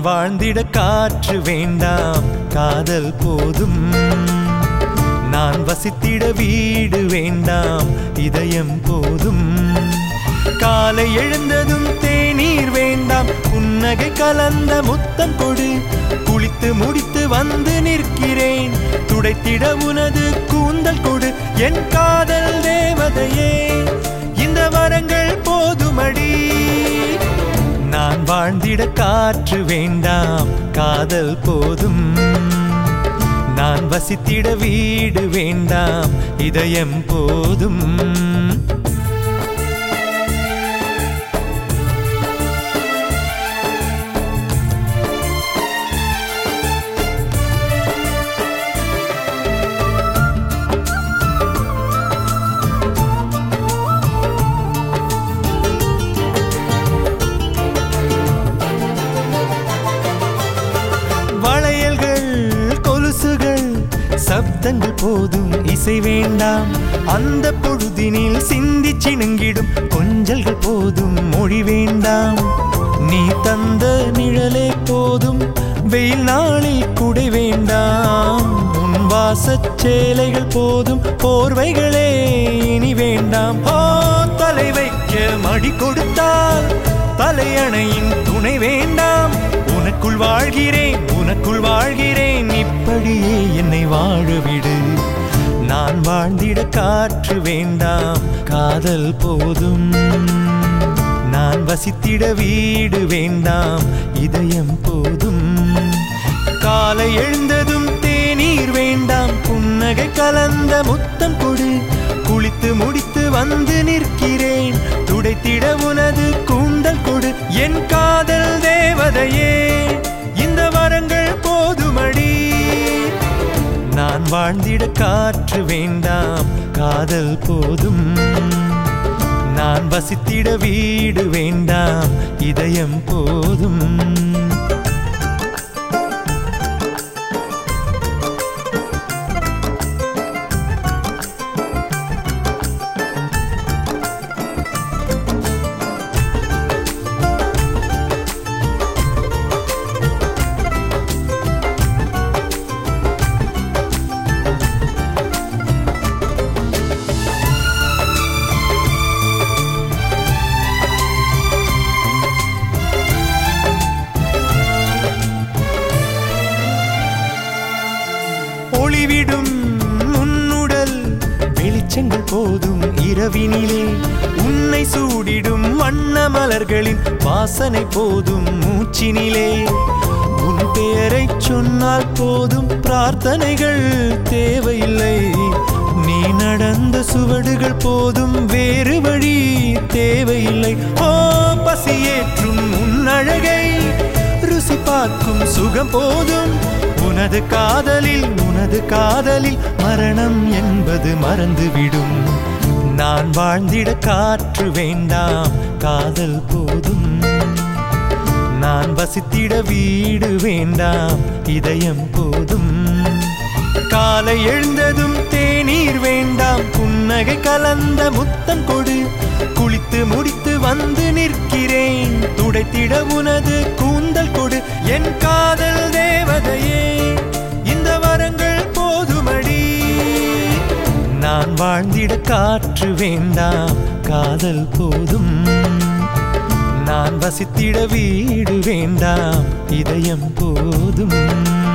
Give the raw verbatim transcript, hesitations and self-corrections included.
வாழ்ந்திட காற்று வேண்டாம், காதல் போதும். நான் வசித்திட வீடு வேண்டாம், இதயம் போதும். காலை எழுந்ததும் தேநீர் வேண்டாம், புன்னகை கலந்த முத்தம் கொடு. குளித்து முடித்து வந்து நிற்கிறேன், துடைத்திட உனது கூந்தல் கொடு. என் காதல் தேவதையே, இந்த வரங்கள் போதுமடி. நான் வாழ்ந்திட காற்று வேண்டாம், காதல் போதும். நான் வசித்திட வீடு வேண்டாம், இதயம் போதும். சப்தங்கள் போதும், இசை வேண்டாம். அந்த பொழுதினில் சிந்தி சிணுங்கிடும் கொஞ்சல்கள் போதும், மொழி வேண்டாம். நீ தந்த நிழலே போதும், வெயில் நாளில் குடை வேண்டாம். உன் வாசச் சேலைகள் போதும், போர்வைகளே இனி வேண்டாம். ஓ, தலை வைக்க மடி கொடுத்தால் தலையணையின் துணை வேண்டாம். உனக்குள் வாழ்கிறேன், உனக்குள் வாழ்கிறேன், இப்படியே என்னை வாழவிடு. நான் வாழ்ந்திட காற்று வேண்டாம், காதல் போதும். நான் வசித்திட வீடு வேண்டாம், இதயம் போதும். காலை எழுந்ததும் தேநீர் வேண்டாம், புன்னகை கலந்த முத்தம் கொடு. குளித்து முடித்து வந்து நிற்கிறேன், துடைத்திட உனது கூந்தல் கொடு. என் காதல் தேவதையே, இந்த வரங்கள் போதுமடி. நான் வாழ்ந்திட காற்று வேண்டாம், காதல் போதும். நான் வசித்திட வீடு வேண்டாம், இதயம் போதும். ஒளிவிடும் உன்னுடல் வெளிச்சங்கள் போதும், இரவினிலே உன்னை சூடிடும் வண்ண மலர்களின் வாசனை போதும், மூச்சினிலே உன் பெயரை சொன்னால் போதும், பிரார்த்தனைகள் தேவையில்லை. நீ நடந்த சுவடுகள் போதும், வேறு வழி தேவையில்லை. ஓ, பசியேற்றும் உன் அழகை ருசி பார்க்கும் சுகம் போதும். உனது காதலில், உனது காதலில் மரணம் என்பது மறந்துவிடும். நான் வாழ்ந்திட காற்று வேண்டாம், காதல் போதும். நான் வசித்திட வீடு வேண்டாம், இதயம் போதும். காலை எழுந்ததும் தேநீர் வேண்டாம், புன்னகை கலந்த முத்தம் கொடு. குளித்து முடித்து வந்து நிற்கிறேன், துடைத்திட உனது கூந்தல் கொடு. என் காதல் தேவதையே, இந்த வரங்கள் போதுமடி. நான் வாழ்ந்திட காற்று வேண்டாம், காதல் போதும். நான் வசித்திட வீடு வேண்டாம், இதயம் போதும்.